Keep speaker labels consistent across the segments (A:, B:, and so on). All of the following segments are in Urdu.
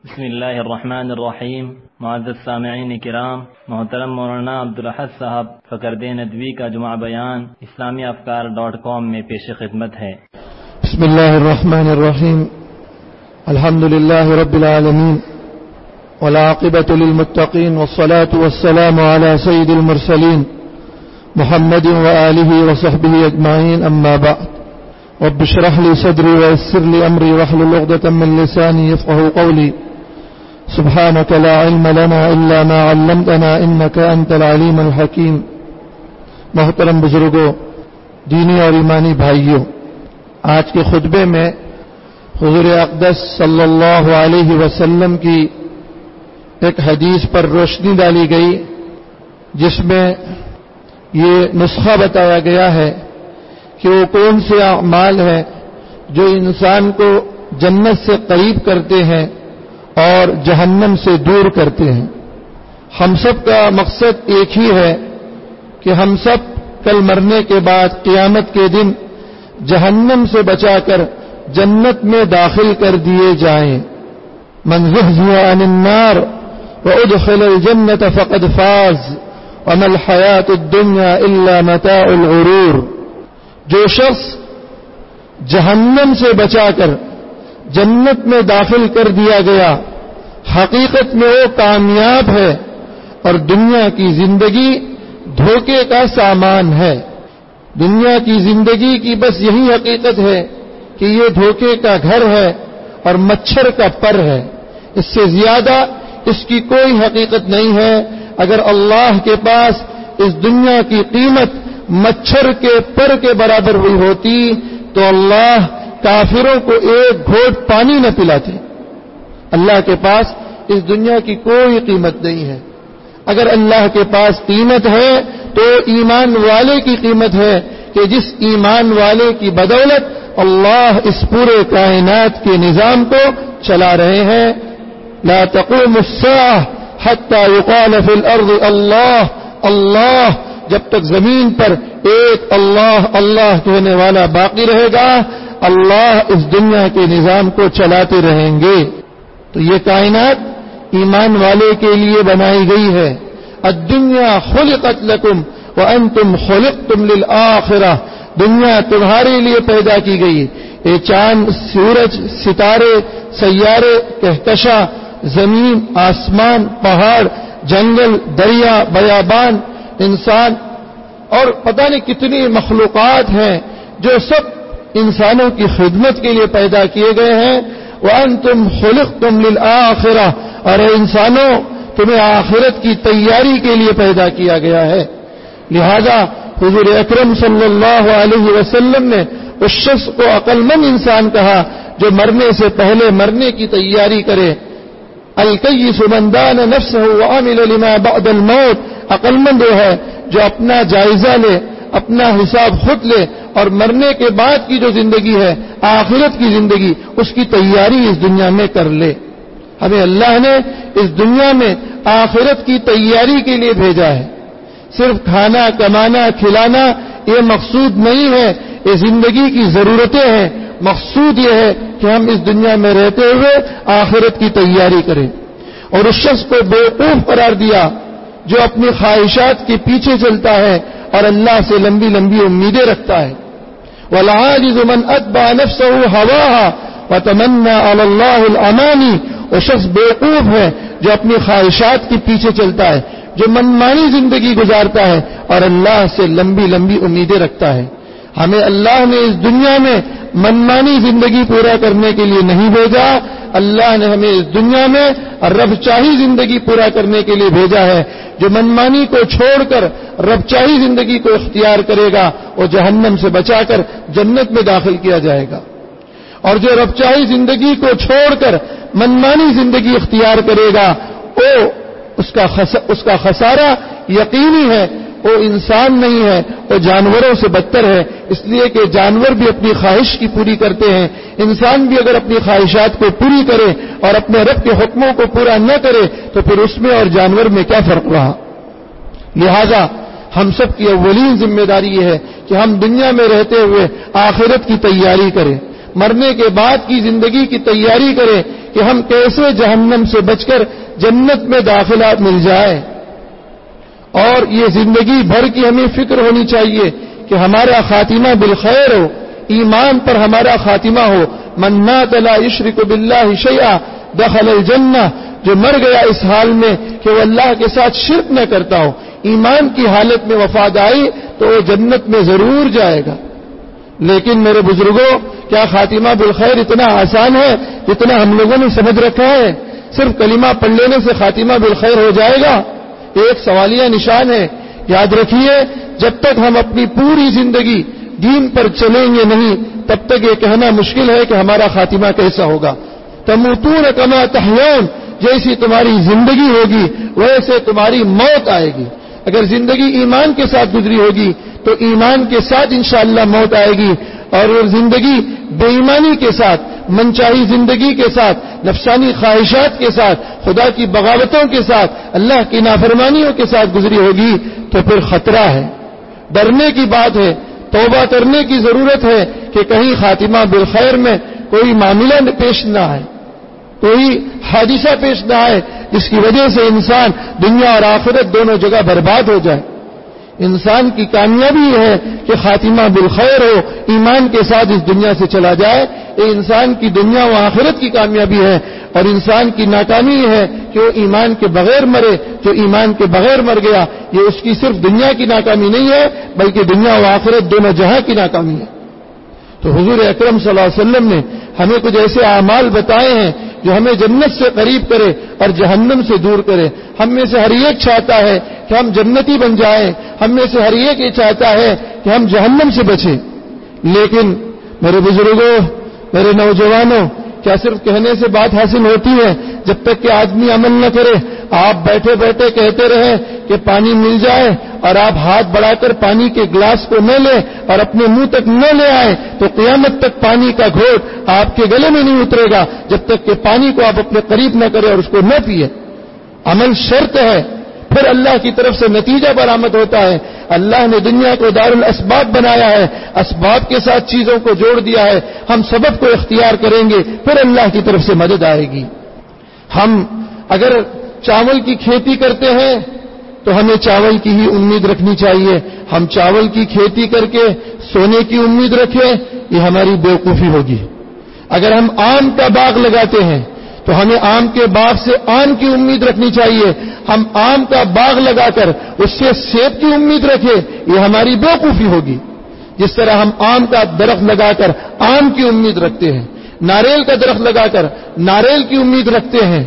A: بسم اللہ الرحمن الرحیم۔ معزز سامعین کرام، محترم مولانا عبدالاحد صاحب فقرد ندوی کا جمعہ بیان اسلامیافکار.com میں پیش خدمت ہے۔
B: بسم اللہ الرحمن الرحیم، الحمد للہ رب العالمین والعاقبۃ للمتقین والصلاة والسلام علی سید المرسلین محمد وآلہ وصحبہ اجمعین، اما بعد، رب اشرح لي صدري ويسر لي امری واحلل عقدۃ من لسانی یفقهوا قولی، سبحانك لا علم لنا الا ما علمتنا انك انت العلیم الحکیم۔ محترم بزرگوں، دینی اور ایمانی بھائیوں، آج کے خطبے میں حضور اقدس صلی اللہ علیہ وسلم کی ایک حدیث پر روشنی ڈالی گئی، جس میں یہ نسخہ بتایا گیا ہے کہ وہ کون سے اعمال ہیں جو انسان کو جنت سے قریب کرتے ہیں اور جہنم سے دور کرتے ہیں۔ ہم سب کا مقصد ایک ہی ہے کہ ہم سب کل مرنے کے بعد قیامت کے دن جہنم سے بچا کر جنت میں داخل کر دیے جائیں۔ من زحزح عن النار وادخل الجنة فقد فاز وما الحیاة الدنیا الا متاع الغرور۔ جو شخص جہنم سے بچا کر جنت میں داخل کر دیا گیا، حقیقت میں وہ کامیاب ہے، اور دنیا کی زندگی دھوکے کا سامان ہے۔ دنیا کی زندگی کی بس یہی حقیقت ہے کہ یہ دھوکے کا گھر ہے اور مچھر کا پر ہے، اس سے زیادہ اس کی کوئی حقیقت نہیں ہے۔ اگر اللہ کے پاس اس دنیا کی قیمت مچھر کے پر کے برابر ہوئی ہوتی تو اللہ کافروں کو ایک گھونٹ پانی نہ پلاتے۔ اللہ کے پاس اس دنیا کی کوئی قیمت نہیں ہے۔ اگر اللہ کے پاس قیمت ہے تو ایمان والے کی قیمت ہے، کہ جس ایمان والے کی بدولت اللہ اس پورے کائنات کے نظام کو چلا رہے ہیں۔ لا تقوم الساعة حتى يقال في الارض اللہ اللہ، جب تک زمین پر ایک اللہ اللہ کہنے والا باقی رہے گا، اللہ اس دنیا کے نظام کو چلاتے رہیں گے۔ تو یہ کائنات ایمان والے کے لیے بنائی گئی ہے۔ الدنیا خلقت لکم وانتم خلقتم للآخرہ، دنیا تمہارے لیے پیدا کی گئی۔ یہ چاند، سورج، ستارے، سیارے، کہکشاں، زمین، آسمان، پہاڑ، جنگل، دریا، بیابان، انسان اور پتہ نہیں کتنی مخلوقات ہیں جو سب انسانوں کی خدمت کے لیے پیدا کیے گئے ہیں۔ وَأَنْتُمْ خُلِقْتُمْ لِلْآخِرَةِ، اور انسانوں تمہیں آخرت کی تیاری کے لیے پیدا کیا گیا ہے۔ لہذا حضور اکرم صلی اللہ علیہ وسلم نے اس شخص کو عقل مند انسان کہا جو مرنے سے پہلے مرنے کی تیاری کرے۔ الکیس من دان نفسہ وعمل لما بعد الموت، عقل مند وہ ہے جو اپنا جائزہ لے، اپنا حساب خود لے، اور مرنے کے بعد کی جو زندگی ہے، آخرت کی زندگی، اس کی تیاری اس دنیا میں کر لے۔ ہمیں اللہ نے اس دنیا میں آخرت کی تیاری کے لیے بھیجا ہے۔ صرف کھانا، کمانا، کھلانا یہ مقصود نہیں ہے، یہ زندگی کی ضرورتیں ہیں۔ مقصود یہ ہے کہ ہم اس دنیا میں رہتے ہوئے آخرت کی تیاری کریں۔ اور اس شخص کو بیوقوف قرار دیا جو اپنی خواہشات کے پیچھے چلتا ہے اور اللہ سے لمبی لمبی امیدیں رکھتا ہے۔ وَالْعَاجِزُ مَنْ أَتْبَعَ نَفْسَهُ هَوَاهَا وَتَمَنَّى عَلَى اللَّهِ الْأَمَانِي، وہ شخص بیوقوف ہے جو اپنی خواہشات کے پیچھے چلتا ہے، جو منمانی زندگی گزارتا ہے اور اللہ سے لمبی لمبی امیدیں رکھتا ہے۔ ہمیں اللہ نے اس دنیا میں منمانی زندگی پورا کرنے کے لیے نہیں بھیجا، اللہ نے ہمیں اس دنیا میں رب چاہی زندگی پورا کرنے کے لیے بھیجا ہے۔ جو منمانی کو چھوڑ کر رب چاہی زندگی کو اختیار کرے گا، وہ جہنم سے بچا کر جنت میں داخل کیا جائے گا، اور جو رب چاہی زندگی کو چھوڑ کر منمانی زندگی اختیار کرے گا، وہ اس کا خسارہ یقینی ہے۔ وہ انسان نہیں ہے، وہ جانوروں سے بدتر ہے، اس لیے کہ جانور بھی اپنی خواہش کی پوری کرتے ہیں، انسان بھی اگر اپنی خواہشات کو پوری کرے اور اپنے رب کے حکموں کو پورا نہ کرے تو پھر اس میں اور جانور میں کیا فرق رہا۔ لہذا ہم سب کی اولین ذمہ داری یہ ہے کہ ہم دنیا میں رہتے ہوئے آخرت کی تیاری کریں، مرنے کے بعد کی زندگی کی تیاری کریں کہ ہم کیسے جہنم سے بچ کر جنت میں داخلہ مل جائے. اور یہ زندگی بھر کی ہمیں فکر ہونی چاہیے کہ ہمارا خاتمہ بالخیر ہو، ایمان پر ہمارا خاتمہ ہو. من مات لا یشرک باللہ شیئا دخل الجنہ، جو مر گیا اس حال میں کہ وہ اللہ کے ساتھ شرک نہ کرتا ہو، ایمان کی حالت میں وفات آئی تو وہ جنت میں ضرور جائے گا. لیکن میرے بزرگوں، کیا خاتمہ بالخیر اتنا آسان ہے جتنا ہم لوگوں نے سمجھ رکھا ہے؟ صرف کلمہ پڑھ لینے سے خاتمہ بالخیر ہو جائے گا؟ ایک سوالیہ نشان ہے. یاد رکھیے، جب تک ہم اپنی پوری زندگی دین پر چلیں گے نہیں، تب تک یہ کہنا مشکل ہے کہ ہمارا خاتمہ کیسا ہوگا. تموتون کما تحیون، جیسی تمہاری زندگی ہوگی ویسے تمہاری موت آئے گی. اگر زندگی ایمان کے ساتھ گزری ہوگی تو ایمان کے ساتھ انشاءاللہ موت آئے گی، اور زندگی بے ایمانی کے ساتھ، منچاہی زندگی کے ساتھ، نفسانی خواہشات کے ساتھ، خدا کی بغاوتوں کے ساتھ، اللہ کی نافرمانیوں کے ساتھ گزری ہوگی تو پھر خطرہ ہے، ڈرنے کی بات ہے، توبہ کرنے کی ضرورت ہے کہ کہیں خاتمہ بالخیر میں کوئی معاملہ پیش نہ آئے، کوئی حادثہ پیش نہ آئے جس کی وجہ سے انسان دنیا اور آخرت دونوں جگہ برباد ہو جائے. انسان کی کامیابی یہ ہے کہ خاتمہ بالخیر ہو، ایمان کے ساتھ اس دنیا سے چلا جائے. یہ انسان کی دنیا و آخرت کی کامیابی ہے. اور انسان کی ناکامی یہ ہے کہ وہ ایمان کے بغیر مرے. جو ایمان کے بغیر مر گیا یہ اس کی صرف دنیا کی ناکامی نہیں ہے بلکہ دنیا و آخرت دونوں جہاں کی ناکامی ہے. تو حضور اکرم صلی اللہ علیہ وسلم نے ہمیں کچھ ایسے اعمال بتائے ہیں جو ہمیں جنت سے قریب کرے اور جہنم سے دور کرے. ہم میں سے ہر ایک چاہتا ہے کہ ہم جنتی بن جائیں، ہم میں سے ہر ایک یہ چاہتا ہے کہ ہم جہنم سے بچیں. لیکن میرے بزرگوں، میرے نوجوانوں، کیا صرف کہنے سے بات حاصل ہوتی ہے؟ جب تک کہ آدمی عمل نہ کرے. آپ بیٹھے بیٹھے کہتے رہیں کہ پانی مل جائے اور آپ ہاتھ بڑھا کر پانی کے گلاس کو نہ لیں اور اپنے منہ تک نہ لے آئیں تو قیامت تک پانی کا گھونٹ آپ کے گلے میں نہیں اترے گا جب تک کہ پانی کو آپ اپنے قریب نہ کریں اور اس کو نہ پیے. عمل شرط ہے، پھر اللہ کی طرف سے نتیجہ برآمد ہوتا ہے. اللہ نے دنیا کو دار الاسباب بنایا ہے، اسباب کے ساتھ چیزوں کو جوڑ دیا ہے. ہم سبب کو اختیار کریں گے پھر اللہ کی طرف سے مدد آئے گی. ہم اگر چاول کی کھیتی کرتے ہیں تو ہمیں چاول کی ہی امید رکھنی چاہیے. ہم چاول کی کھیتی کر کے سونے کی امید رکھیں، یہ ہماری بیوقوفی ہوگی. اگر ہم آم کا باغ لگاتے ہیں تو ہمیں آم کے باغ سے آم کی امید رکھنی چاہیے. ہم آم کا باغ لگا کر اس سے سیب کی امید رکھیں، یہ ہماری بیوقوفی ہوگی. جس طرح ہم آم کا درخت لگا کر آم کی امید رکھتے ہیں، ناریل کا درخت لگا کر ناریل کی امید رکھتے ہیں،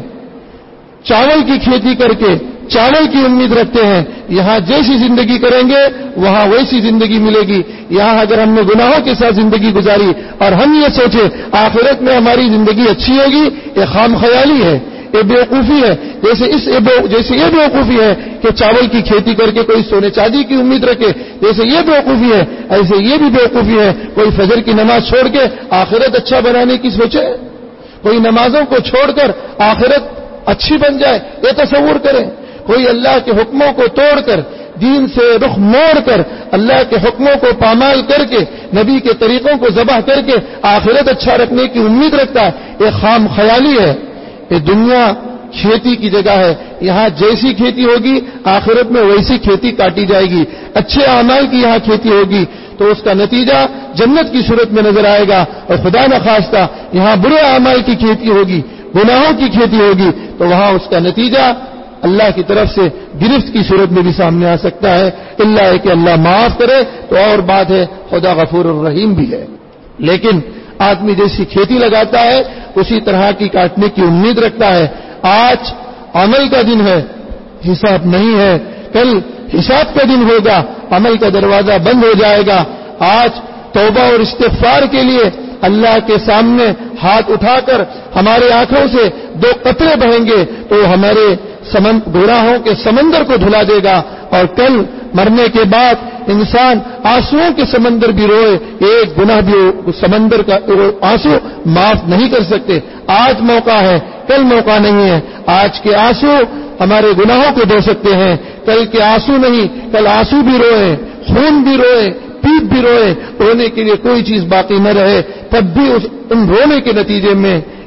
B: چاول کی کھیتی کر کے چاول کی امید رکھتے ہیں. یہاں جیسی زندگی کریں گے وہاں ویسی زندگی ملے گی. یہاں اگر ہم نے گناہوں کے ساتھ زندگی گزاری اور ہم یہ سوچے آخرت میں ہماری زندگی اچھی ہوگی، یہ خام خیالی ہے، یہ بیوقوفی ہے. جیسے یہ بیوقوفی ہے کہ چاول کی کھیتی کر کے کوئی سونے چاندی کی امید رکھے، جیسے یہ بیوقوفی ہے ایسے یہ بھی بیوقوفی ہے کوئی فجر کی نماز چھوڑ کے آخرت اچھا بنانے کی سوچے، کوئی نمازوں کو چھوڑ کر آخرت اچھی بن جائے یہ تصور کریں. کوئی اللہ کے حکموں کو توڑ کر، دین سے رخ موڑ کر، اللہ کے حکموں کو پامال کر کے، نبی کے طریقوں کو ذبح کر کے آخرت اچھا رکھنے کی امید رکھتا ہے، یہ خام خیالی ہے. یہ دنیا کھیتی کی جگہ ہے، یہاں جیسی کھیتی ہوگی آخرت میں ویسی کھیتی کاٹی جائے گی. اچھے اعمال کی یہاں کھیتی ہوگی تو اس کا نتیجہ جنت کی صورت میں نظر آئے گا، اور خدا نخواستہ یہاں برے اعمال کی کھیتی ہوگی، گناہوں کی کھیتی ہوگی تو وہاں اس کا نتیجہ اللہ کی طرف سے گرفت کی صورت میں بھی سامنے آ سکتا ہے. اللہ ہے کہ اللہ معاف کرے تو اور بات ہے، خدا غفور الرحیم بھی ہے. لیکن آدمی جیسی کھیتی لگاتا ہے اسی طرح کی کاٹنے کی امید رکھتا ہے. آج عمل کا دن ہے، حساب نہیں ہے. کل حساب کا دن ہوگا، عمل کا دروازہ بند ہو جائے گا. آج توبہ اور استغفار کے لیے اللہ کے سامنے ہاتھ اٹھا کر ہمارے آنکھوں سے 2 قطرے بہیں گے تو ہمارے گناہوں کے سمندر کو دھلا دے گا. اور کل مرنے کے بعد انسان آنسوؤں کے سمندر بھی روئے، ایک گناہ بھی سمندر کا آنسو معاف نہیں کر سکتے. آج موقع ہے، کل موقع نہیں ہے. آج کے آنسو ہمارے گناہوں کو دھو سکتے ہیں، کل کے آنسو نہیں. کل آنسو بھی روئے، خون بھی روئے، پیپ بھی روئے، رونے کے لیے کوئی چیز باقی نہ رہے، تب بھی ان رونے کے نتیجے میں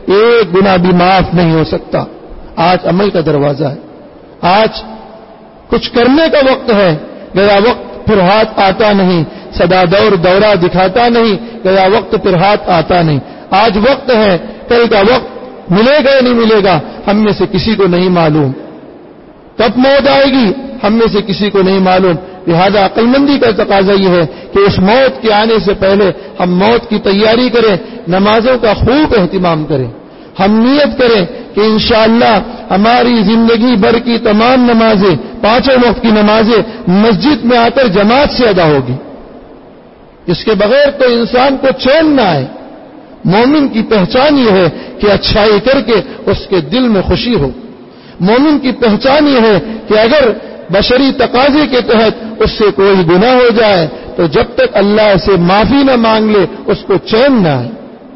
B: ایک گناہ بھی معاف نہیں ہو سکتا۔ آج عمل کا دروازہ ہے، آج کچھ کرنے کا وقت ہے، گیا وقت پھر ہاتھ آتا نہیں، سدا دورہ دکھاتا نہیں، گیا وقت پھر ہاتھ آتا نہیں۔ آج وقت ہے، کل کا وقت ملے گا یا نہیں ملے گا ہم میں سے کسی کو نہیں معلوم، کب موت آئے گی ہم میں سے کسی کو نہیں معلوم۔ لہذا عقل مندی کا تقاضا یہ ہے کہ اس موت کے آنے سے پہلے ہم موت کی تیاری کریں، نمازوں کا خوب اہتمام کریں، ہم نیت کریں کہ انشاءاللہ ہماری زندگی بھر کی تمام نمازیں، پانچوں وقت کی نمازیں مسجد میں آ کر جماعت سے ادا ہوگی۔ اس کے بغیر تو انسان کو چین نہ آئے۔ مومن کی پہچان یہ ہے کہ اچھائی کر کے اس کے دل میں خوشی ہو۔ مومن کی پہچان یہ ہے کہ اگر بشری تقاضے کے تحت اس سے کوئی گناہ ہو جائے تو جب تک اللہ سے معافی نہ مانگ لے اس کو چین نہ آئے۔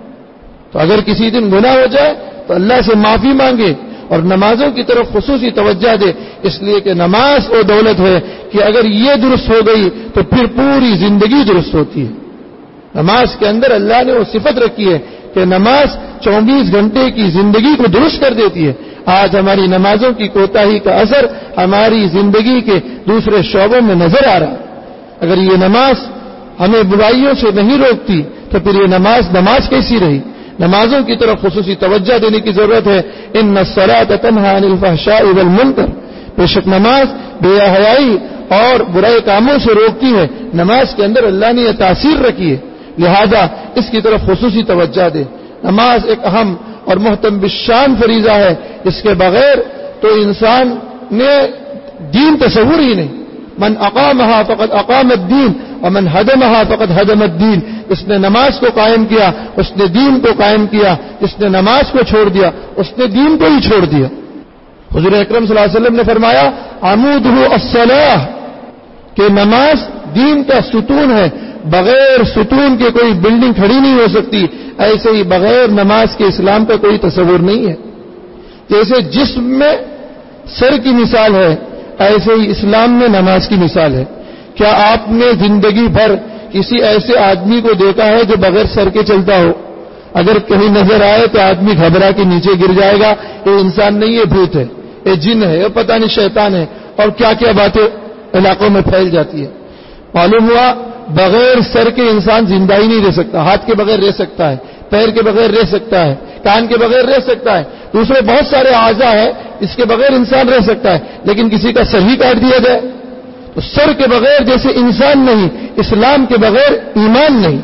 B: تو اگر کسی دن گناہ ہو جائے تو اللہ سے معافی مانگے اور نمازوں کی طرف خصوصی توجہ دے، اس لیے کہ نماز وہ دولت ہے کہ اگر یہ درست ہو گئی تو پھر پوری زندگی درست ہوتی ہے۔ نماز کے اندر اللہ نے وہ صفت رکھی ہے کہ نماز 24 گھنٹے کی زندگی کو درست کر دیتی ہے۔ آج ہماری نمازوں کی کوتاہی کا اثر ہماری زندگی کے دوسرے شعبوں میں نظر آ رہا ہے۔ اگر یہ نماز ہمیں برائیوں سے نہیں روکتی تو پھر یہ نماز کیسی رہی؟ نمازوں کی طرف خصوصی توجہ دینے کی ضرورت ہے۔ ان الصلاۃ تنہی عن الفحشاء والمنکر، بے شک نماز بے حیائی اور برائے کاموں سے روکتی ہے۔ نماز کے اندر اللہ نے یہ تاثیر رکھی ہے، لہذا اس کی طرف خصوصی توجہ دے۔ نماز ایک اہم اور محتم بالشان فریضہ ہے، اس کے بغیر تو انسان نے دین تصور ہی نہیں۔ من اقامها فقد اقام الدین ومن هدمها فقد هدم الدین۔ اس نے نماز کو قائم کیا، اس نے دین کو قائم کیا، جس نے نماز کو چھوڑ دیا اس نے دین کو ہی چھوڑ دیا۔ حضور اکرم صلی اللہ علیہ وسلم نے فرمایا عمودہ الصلاۃ، کہ نماز دین کا ستون ہے، بغیر ستون کے کوئی بلڈنگ کھڑی نہیں ہو سکتی، ایسے ہی بغیر نماز کے اسلام کا کوئی تصور نہیں ہے۔ جیسے جسم میں سر کی مثال ہے، ایسے ہی اسلام میں نماز کی مثال ہے۔ کیا آپ نے زندگی بھر کسی ایسے آدمی کو دیکھا ہے جو بغیر سر کے چلتا ہو؟ اگر کہیں نظر آئے تو آدمی گھبرا کے نیچے گر جائے گا، یہ انسان نہیں، یہ بھوت ہے، یہ جن ہے، یہ پتہ نہیں شیطان ہے، اور کیا کیا باتیں علاقوں میں پھیل جاتی ہے۔ معلوم ہوا بغیر سر کے انسان زندہ ہی نہیں رہ سکتا، ہاتھ کے بغیر رہ سکتا ہے، پیر کے بغیر رہ سکتا ہے، کان کے بغیر رہ سکتا ہے، دوسرے بہت سارے اعضاء ہیں اس کے بغیر انسان رہ سکتا ہے، لیکن کسی کا سر ہی کاٹ دیا جائے تو سر کے بغیر جیسے انسان نہیں، اسلام کے بغیر ایمان نہیں۔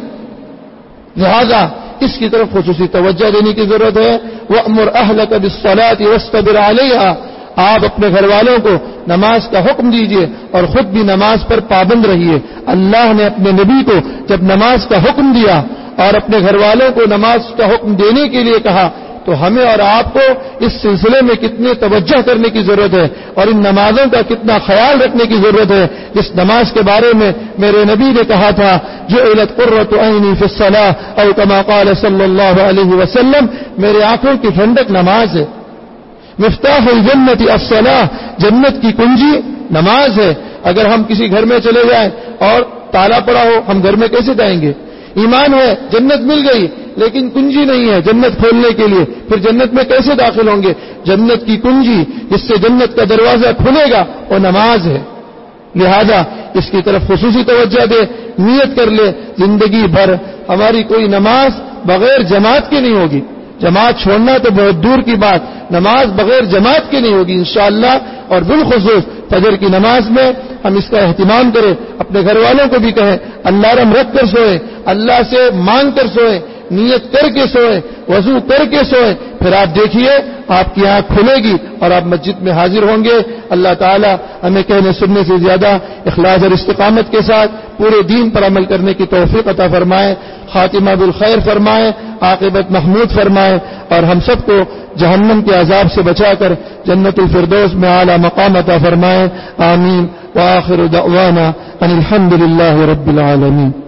B: لہذا اس کی طرف خصوصی توجہ دینے کی ضرورت ہے۔ وَأْمُرْ أَهْلَكَ بِالصَّلَاةِ وَاصْطَبِرْ عَلَيْهَا، آپ اپنے گھر والوں کو نماز کا حکم دیجئے اور خود بھی نماز پر پابند رہیے۔ اللہ نے اپنے نبی کو جب نماز کا حکم دیا اور اپنے گھر والوں کو نماز کا حکم دینے کے لیے کہا تو ہمیں اور آپ کو اس سلسلے میں کتنے توجہ کرنے کی ضرورت ہے اور ان نمازوں کا کتنا خیال رکھنے کی ضرورت ہے، جس نماز کے بارے میں میرے نبی نے کہا تھا جعلت قرۃ عینی فی الصلاۃ او کما قال صلی اللہ علیہ وسلم، میرے آنکھوں کی ٹھنڈک نماز ہے۔ مفتاح الجنت الصلاۃ، جنت کی کنجی نماز ہے۔ اگر ہم کسی گھر میں چلے جائیں اور تالا پڑا ہو ہم گھر میں کیسے جائیں گے؟ ایمان ہے، جنت مل گئی لیکن کنجی نہیں ہے جنت کھولنے کے لیے، پھر جنت میں کیسے داخل ہوں گے؟ جنت کی کنجی جس سے جنت کا دروازہ کھلے گا وہ نماز ہے۔ لہذا اس کی طرف خصوصی توجہ دے، نیت کر لے زندگی بھر ہماری کوئی نماز بغیر جماعت کے نہیں ہوگی۔ جماعت چھوڑنا تو بہت دور کی بات، نماز بغیر جماعت کے نہیں ہوگی انشاءاللہ، اور بالخصوص فجر کی نماز میں ہم اس کا اہتمام کریں، اپنے گھر والوں کو بھی کہیں اللہ رم رکھ کر سوئے، اللہ سے مانگ کر سوئے، نیت کر کے سوئے، وضو کر کے سوئے، پھر آپ دیکھیے آپ کی آنکھ کھلے گی اور آپ مسجد میں حاضر ہوں گے۔ اللہ تعالی ہمیں کہنے سننے سے زیادہ اخلاص اور استقامت کے ساتھ پورے دین پر عمل کرنے کی توفیق عطا فرمائے، خاتمہ بالخیر فرمائے، عاقبت محمود فرمائے، اور ہم سب کو جہنم کے عذاب سے بچا کر جنت الفردوس میں اعلیٰ مقام عطا فرمائے۔ آمین۔ وآخر دعوانا ان الحمد للہ رب العالمین۔